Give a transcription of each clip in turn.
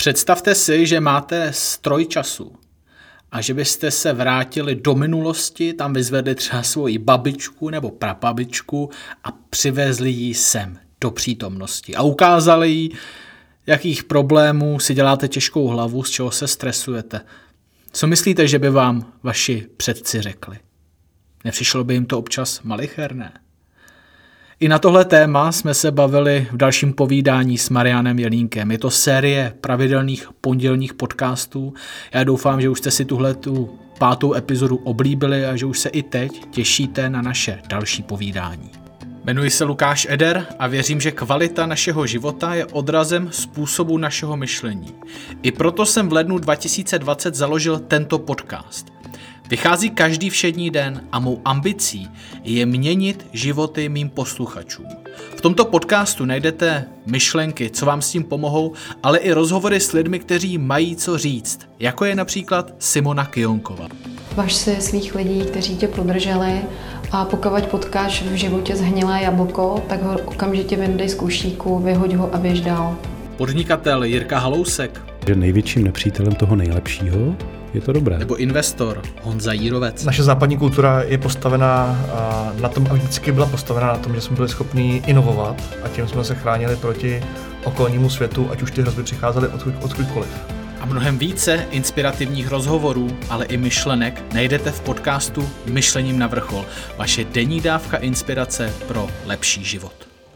Představte si, že máte stroj času a že byste se vrátili do minulosti, tam vyzvedli třeba svoji babičku nebo prababičku a přivezli ji sem do přítomnosti a ukázali jí, jakých problémů si děláte těžkou hlavu, z čeho se stresujete. Co myslíte, že by vám vaši předci řekli? Nepřišlo by jim to občas malicherné? I na tohle téma jsme se bavili v dalším povídání s Marianem Jelínkem. Je to série pravidelných pondělních podcastů. Já doufám, že už jste si tu 5. epizodu oblíbili a že už se i teď těšíte na naše další povídání. Jmenuji se Lukáš Eder a věřím, že kvalita našeho života je odrazem způsobu našeho myšlení. I proto jsem v lednu 2020 založil tento podcast. Vychází každý všední den a mou ambicí je měnit životy mým posluchačům. V tomto podcastu najdete myšlenky, co vám s tím pomohou, ale i rozhovory s lidmi, kteří mají co říct, jako je například Simona Kyonková. Važ si svých lidí, kteří tě podrželi, a pokud potkáš v životě zhnilé jablko, tak ho okamžitě vyndej z kůšíku, vyhoď ho a běž dál. Podnikatel Jirka Halousek. Že největším nepřítelem toho nejlepšího je to dobré. Nebo investor Honza Jírovec. Naše západní kultura je postavená na tom, a vždycky byla postavená na tom, že jsme byli schopni inovovat a tím jsme se chránili proti okolnímu světu, ať už ty hrozby přicházely odkudkoliv. A mnohem více inspirativních rozhovorů, ale i myšlenek najdete v podcastu Myšlením na vrchol. Vaše denní dávka inspirace pro lepší život.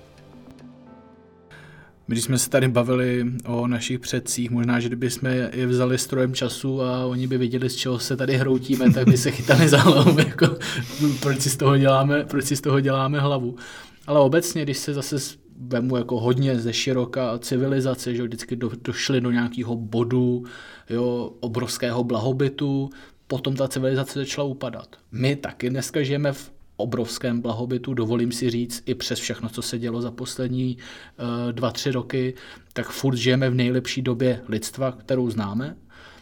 Když jsme se tady bavili o našich předcích, možná, že kdybychom je vzali strojem času a oni by viděli, z čeho se tady hroutíme, tak by se chytali za hlavu, jako, proč si z toho děláme hlavu. Ale obecně, když se zase vemu jako hodně ze široka civilizace, že vždycky došli do nějakého bodu, jo, obrovského blahobytu, potom ta civilizace začala upadat. My taky dneska žijeme v obrovském blahobytu, dovolím si říct, i přes všechno, co se dělo za poslední 2-3 roky, tak furt žijeme v nejlepší době lidstva, kterou známe,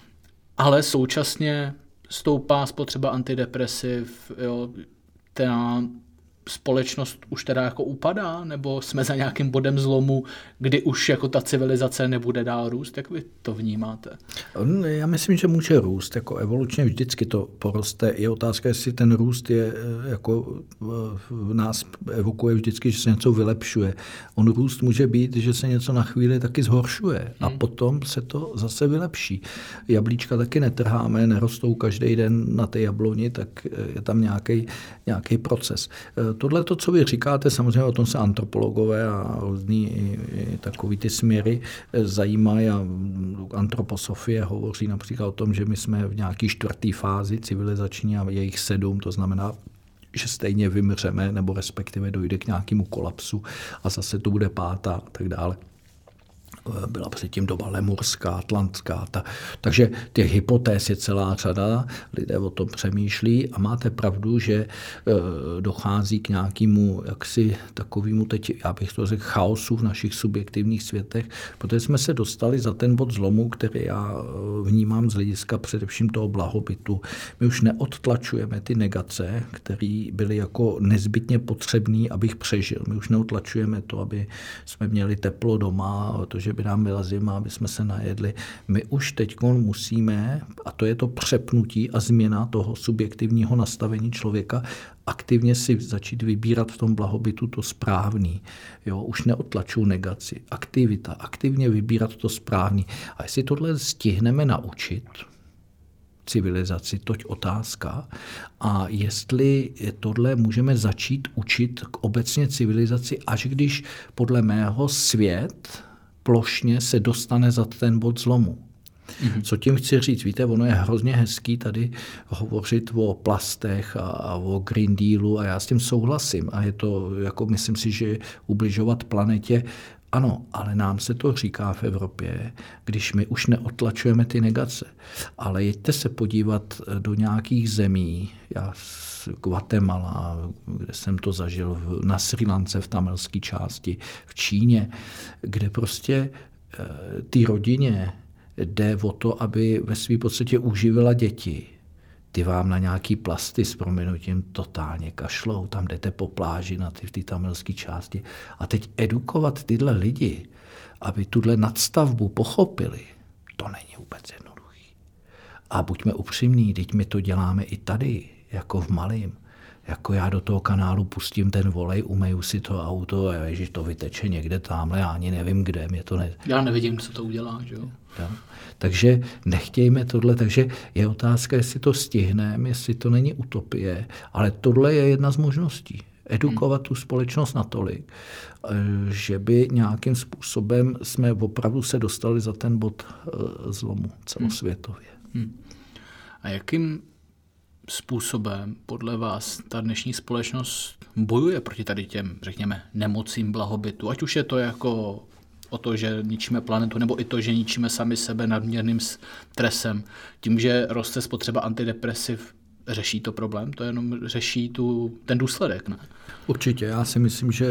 ale současně stoupá spotřeba antidepresiv, jo, ta společnost už teda jako upadá, nebo jsme za nějakým bodem zlomu, kdy už jako ta civilizace nebude dál růst? Jak vy to vnímáte? Já myslím, že může růst. Jako evolučně vždycky to poroste. Je otázka, jestli ten růst je jako v nás evokuje vždycky, že se něco vylepšuje. On růst může být, že se něco na chvíli taky zhoršuje a potom se to zase vylepší. Jablíčka taky netrháme, nerostou každý den na té jabloni, tak je tam nějaký proces. Tohle, to, co vy říkáte, samozřejmě o tom se antropologové a různý i takový ty směry zajímají a antroposofie hovoří například o tom, že my jsme v nějaké 4. fázi civilizační a je jich 7, to znamená, že stejně vymřeme nebo respektive dojde k nějakému kolapsu a zase to bude 5. a tak dále. Byla předtím doba lemurská, atlantská. Takže těch hypotéz je celá řada, lidé o tom přemýšlí a máte pravdu, že dochází k nějakému jaksi takovému teď, já bych to řekl, chaosu v našich subjektivních světech, protože jsme se dostali za ten bod zlomu, který já vnímám z hlediska především toho blahobytu. My už neodtlačujeme ty negace, které byly jako nezbytně potřebné, abych přežil. My už neodtlačujeme to, aby jsme měli teplo doma, to, že by nám byla zima, aby jsme se najedli. My už teď musíme, a to je to přepnutí a změna toho subjektivního nastavení člověka, aktivně si začít vybírat v tom blahobytu to správný. Jo, už neodtlačuju negaci. Aktivita, aktivně vybírat to správný. A jestli tohle stihneme naučit, civilizaci, toť otázka. A jestli tohle můžeme začít učit k obecně civilizaci, až když podle mého svět plošně se dostane za ten bod zlomu. Co tím chci říct? Víte, ono je hrozně hezký tady hovořit o plastech a o Green Dealu a já s tím souhlasím. A je to, jako myslím si, že ubližovat planetě, ano, ale nám se to říká v Evropě, když my už neotlačujeme ty negace. Ale jeďte se podívat do nějakých zemí, já z Guatemala, kde jsem to zažil, na Srí Lance, v tamilské části, v Číně, kde prostě ty rodině jde o to, aby ve své podstatě uživila děti. Ty vám na nějaký plasty s prominutím totálně kašlou, tam jdete po pláži v té tamilské části. A teď edukovat tyhle lidi, aby tuhle nadstavbu pochopili, To není vůbec jednoduchý. A buďme upřímní, teď my to děláme i tady, jako v malým. Jako já do toho kanálu pustím ten volej, umeju si to auto a ježiš, to vyteče někde tamhle, já ani nevím kde, mě to ne... Já nevidím, co to udělá, že jo? Takže nechtějme tohle, takže je otázka, jestli to stihneme, jestli to není utopie, ale tohle je jedna z možností. Edukovat tu společnost natolik, že by nějakým způsobem jsme opravdu se dostali za ten bod zlomu celosvětově. A jakým způsobem podle vás ta dnešní společnost bojuje proti tady těm, řekněme, nemocím blahobytu? Ať už je to jako o to, že ničíme planetu, nebo i to, že ničíme sami sebe nadměrným stresem. Tím, že roste spotřeba antidepresiv, řeší to problém? To jenom řeší ten důsledek, ne? Určitě. Já si myslím, že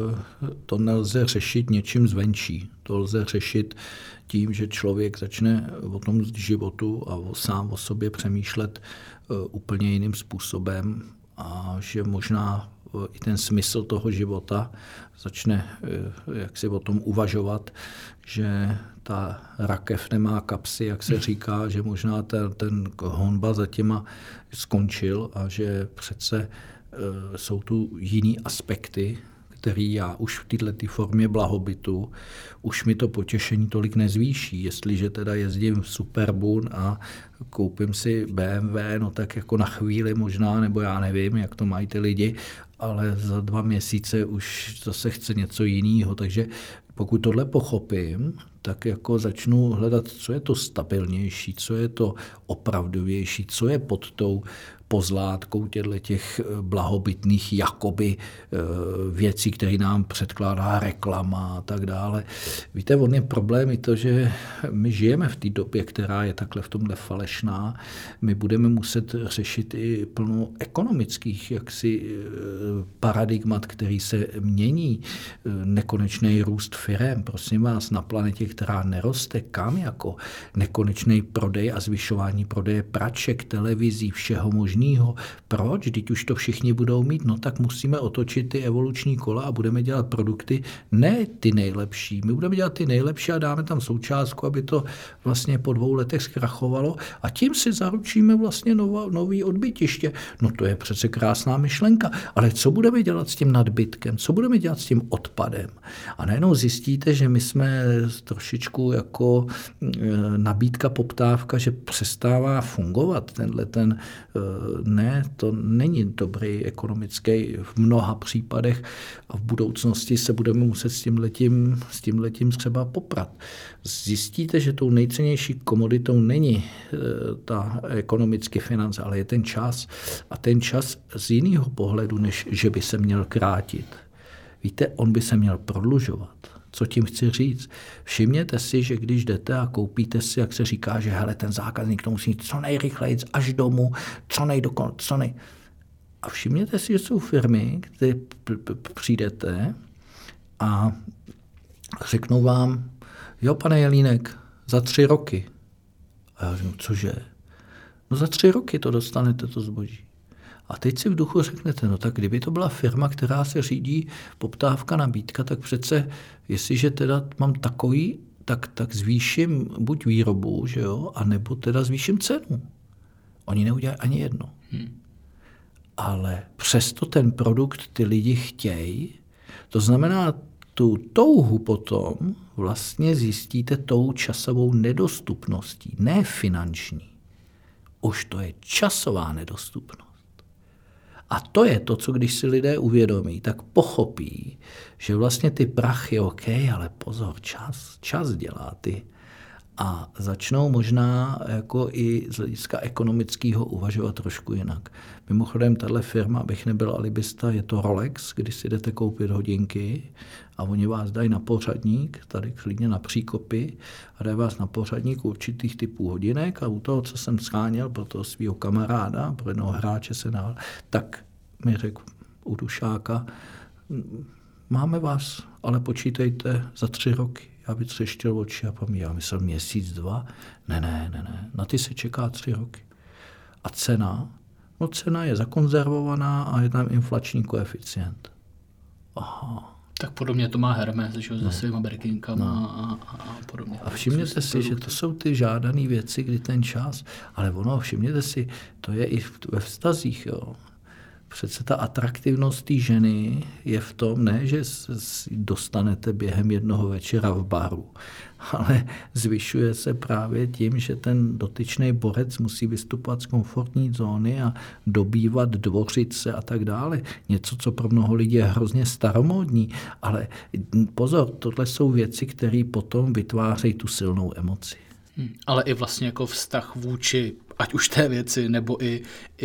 to nelze řešit něčím zvenčí. To lze řešit tím, že člověk začne o tom životu a sám o sobě přemýšlet úplně jiným způsobem a že možná i ten smysl toho života začne jak si o tom uvažovat, že ta rakev nemá kapsy, jak se říká, že možná ten honba za těma skončil a že přece jsou tu jiný aspekty, který já už v této formě blahobytu, už mi to potěšení tolik nezvýší. Jestliže teda jezdím v Superbun a koupím si BMW, no tak jako na chvíli možná, nebo já nevím, jak to mají ty lidi, ale za 2 měsíce už zase chce něco jiného. Takže pokud tohle pochopím, tak jako začnu hledat, co je to stabilnější, co je to opravdovější, co je pod tou pozlátkou těch blahobytných jakoby věcí, které nám předkládá reklama a tak dále. Víte, on je problém i to, že my žijeme v té době, která je takhle v tomhle falešná. My budeme muset řešit i plno ekonomických jaksi paradigmat, který se mění. Nekonečný růst firem, prosím vás, na planetě, která neroste, kam jako nekonečný prodej a zvyšování prodeje praček, televizí, všeho možného. Proč? Vždyť už to všichni budou mít, no tak musíme otočit ty evoluční kola a budeme dělat produkty, ne ty nejlepší. My budeme dělat ty nejlepší a dáme tam součástku, aby to vlastně po 2 letech zkrachovalo a tím si zaručíme vlastně nový odbytiště. No to je přece krásná myšlenka, ale co budeme dělat s tím nadbytkem? Co budeme dělat s tím odpadem? A najednou zjistíte, že my jsme trošičku jako nabídka, poptávka, že přestává fungovat ne, to není dobrý ekonomický v mnoha případech a v budoucnosti se budeme muset s tímhletím třeba poprat. Zjistíte, že tou nejcennější komoditou není ta ekonomické finance, ale je ten čas. A ten čas z jiného pohledu, než že by se měl krátit. Víte, on by se měl prodlužovat. Co tím chci říct? Všimněte si, že když jdete a koupíte si, jak se říká, že hele, ten zákazník to musí co nejrychleji až domů, A všimněte si, že jsou firmy, kde přijdete a řeknou vám, jo, pane Jelínek, za 3 roky. A já říkám, cože? No za 3 roky to dostanete, to zboží. A teď si v duchu řeknete, no tak kdyby to byla firma, která se řídí poptávka, nabídka, tak přece, jestliže teda mám takový, tak zvýším buď výrobu, že jo, anebo teda zvýším cenu. Oni neudělají ani jedno. Ale přesto ten produkt ty lidi chtějí, to znamená, tu touhu potom vlastně zjistíte tou časovou nedostupností, ne finanční. Už to je časová nedostupnost. A to je to, co když si lidé uvědomí, tak pochopí, že vlastně ty prachy, OK, ale pozor, čas dělá ty. A začnou možná jako i z hlediska ekonomického uvažovat trošku jinak. Mimochodem, tahle firma, abych nebyl alibista, je to Rolex, když si jdete koupit hodinky a oni vás dají na pořadník, tady klidně na příkopy, a dají vás na pořadník určitých typů hodinek a u toho, co jsem sháněl pro toho svého kamaráda, pro jednoho hráče tak mi řekl u Dušáka, máme vás, ale počítejte za 3 roky. Já vytřeštil oči a já myslel 1, 2 měsíce. Ne, na ty se čeká 3 roky. A cena? No cena je zakonzervovaná a je tam inflační koeficient. Aha, Tak podobně to má Hermes, že se svýma berkinkama a podobně. A všimněte si, že to jsou ty žádané věci, kdy ten čas, ale ono, všimněte si, to je i ve vztazích, jo. Přece ta atraktivnost té ženy je v tom, ne, že dostanete během jednoho večera v baru, ale zvyšuje se právě tím, že ten dotyčný borec musí vystupovat z komfortní zóny a dobývat dvořice a tak dále. Něco, co pro mnoho lidí je hrozně staromódní, ale pozor, tohle jsou věci, které potom vytvářejí tu silnou emoci. Ale i vlastně jako vztah vůči ať už té věci, nebo i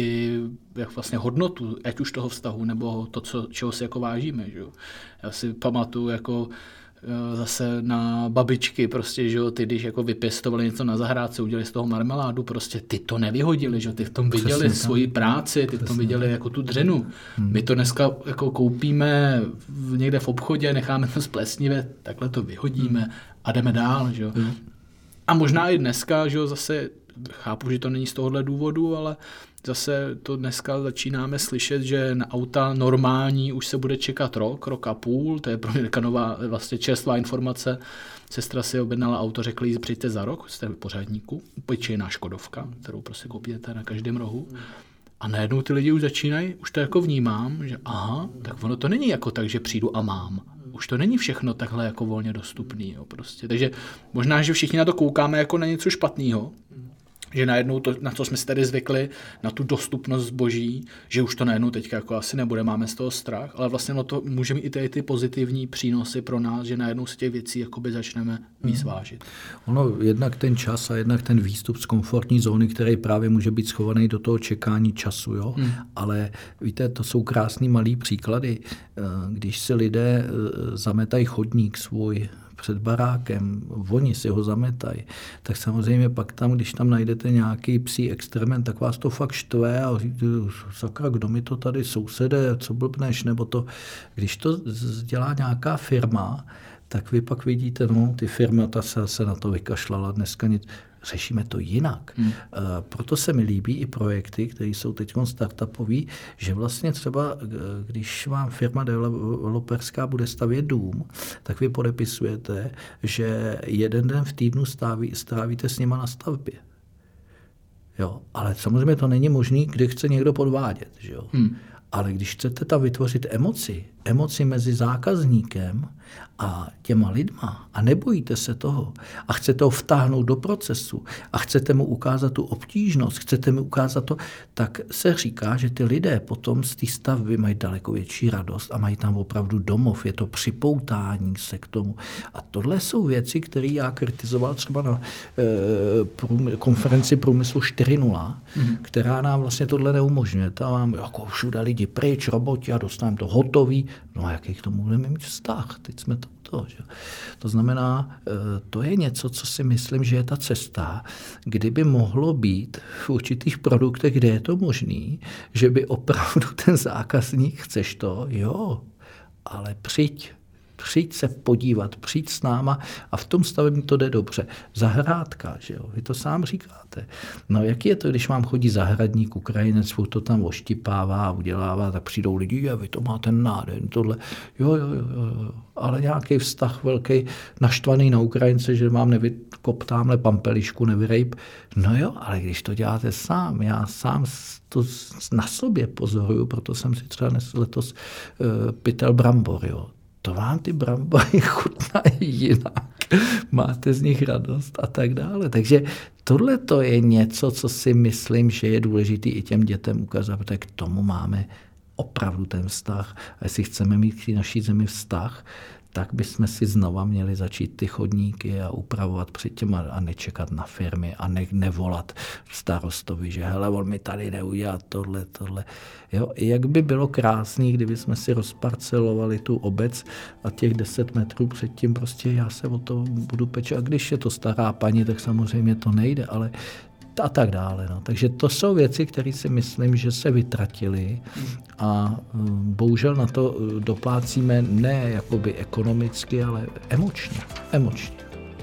jak vlastně hodnotu, ať už toho vztahu, nebo to, čeho si jako vážíme. Že? Já si pamatuju jako zase na babičky, prostě, že ty, když jako vypěstovali něco na zahrádce, udělali z toho marmeládu, prostě ty to nevyhodili, že ty v tom viděli svoji práci, ty v tom viděli jako tu dřenu. My to dneska jako koupíme někde v obchodě, necháme to splesnivé, takhle to vyhodíme a jdeme dál, že? A možná i dneska, že zase chápu, že to není z tohohle důvodu, ale zase to dneska začínáme slyšet, že na auta normální už se bude čekat rok a půl, to je pro mě nová vlastně čerstvá informace. Sestra si objednala auto, řekli jí, přijďte za rok, jste v pořádníku, obyčejná Škodovka, kterou prostě koupíte na každém rohu. A najednou ty lidi už začínají, už to jako vnímám, že aha, tak ono to není jako tak, že přijdu a mám. Už to není všechno takhle jako volně dostupný. Jo, prostě. Takže možná, že všichni na to koukáme jako na něco špatného, že najednou to, na co jsme si tady zvykli, na tu dostupnost zboží, že už to najednou teďka jako asi nebude, máme z toho strach, ale vlastně no to může mít i ty pozitivní přínosy pro nás, že najednou si těch věcí jakoby začneme víc vážit. Ono jednak ten čas a jednak ten výstup z komfortní zóny, který právě může být schovaný do toho čekání času, jo? Ale víte, to jsou krásný malý příklady. Když si lidé zametají chodník svůj před barákem, oni si ho zametají, tak samozřejmě pak tam, když tam najdete nějaký psí experiment, tak vás to fakt štve a sakra, kdo mi to tady sousede, co blbneš, nebo to, když to dělá nějaká firma, tak vy pak vidíte, no, ty firmy, ta se na to vykašlala, dneska nic, řešíme to jinak. Proto se mi líbí i projekty, které jsou teď startupový, že vlastně třeba, když vám firma developerská bude stavět dům, tak vy podepisujete, že jeden den v týdnu strávíte s nima na stavbě. Jo, ale samozřejmě to není možný, kdy chce někdo podvádět. Že jo? Ale když chcete tam vytvořit emoci mezi zákazníkem a těma lidma a nebojíte se toho a chcete ho vtáhnout do procesu a chcete mu ukázat tu obtížnost, chcete mu ukázat to, tak se říká, že ty lidé potom z té stavby mají daleko větší radost a mají tam opravdu domov, je to připoutání se k tomu. A tohle jsou věci, které já kritizoval třeba na konferenci Průmyslu 4.0, která nám vlastně tohle neumožňuje. Tam mám jako všude lidi pryč, roboti a dostaneme to hotový. No a jaký k tomu budeme mít vztah? Teď jsme to. Že? To znamená, to je něco, co si myslím, že je ta cesta, kdyby mohlo být v určitých produktech, kde je to možný, že by opravdu ten zákazník, chceš to? Jo, ale přijď se podívat, přijď s náma a v tom stavební to jde dobře. Zahrádka, že jo, vy to sám říkáte. No jak je to, když vám chodí zahradník, Ukrajinec, to tam oštipává a udělává, tak přijdou lidi, a vy to máte nádherný, tohle. Jo. Ale nějaký vztah velký, naštvaný na Ukrajince, že vám nevykop tamhle pampelišku, nevyrejp. No jo, ale když to děláte sám, já sám to na sobě pozoruju, proto jsem si třeba letos pytel brambor, jo. To vám ty brambory chutnají jinak, máte z nich radost a tak dále. Takže tohle to je něco, co si myslím, že je důležité i těm dětem ukázat, protože k tomu máme opravdu ten vztah. A jestli chceme mít k naší zemi vztah, tak bychom si znova měli začít ty chodníky a upravovat předtím a nečekat na firmy a nevolat starostovi, že hele, on mi tady neudělá tohle. Jo, jak by bylo krásný, kdyby jsme si rozparcelovali tu obec a těch 10 metrů předtím prostě já se o to budu pečet. A když je to stará paní, tak samozřejmě to nejde, ale a tak dále. No. Takže to jsou věci, které si myslím, že se vytratily a bohužel na to doplácíme ne jakoby ekonomicky, ale emočně.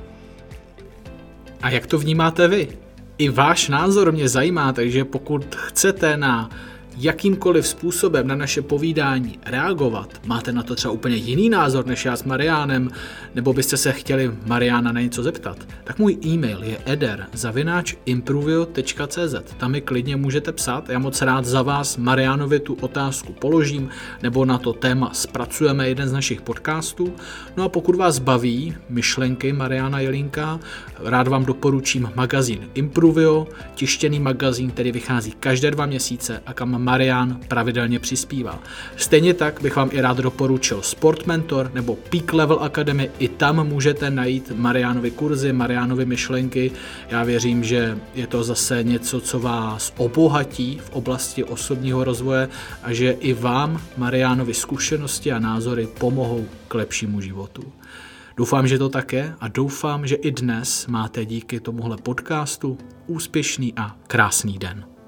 A jak to vnímáte vy? I váš názor mě zajímá, takže pokud chcete na jakýmkoliv způsobem na naše povídání reagovat, máte na to třeba úplně jiný názor než já s Mariánem, nebo byste se chtěli Mariána na něco zeptat, tak můj e-mail je eder@impruvio.cz. Tam mi klidně můžete psát, já moc rád za vás Mariánovi tu otázku položím, nebo na to téma zpracujeme jeden z našich podcastů. No a pokud vás baví myšlenky Mariána Jelínka, rád vám doporučím magazín Impruvio, tištěný magazín, který vychází každé 2 měsíce a kam Marián pravidelně přispívá. Stejně tak bych vám i rád doporučil Sport Mentor nebo Peak Level Academy, i tam můžete najít Mariánovy kurzy, Mariánovy myšlenky. Já věřím, že je to zase něco, co vás obohatí v oblasti osobního rozvoje a že i vám Mariánovy zkušenosti a názory pomohou k lepšímu životu. Doufám, že to tak je a doufám, že i dnes máte díky tomuhle podcastu úspěšný a krásný den.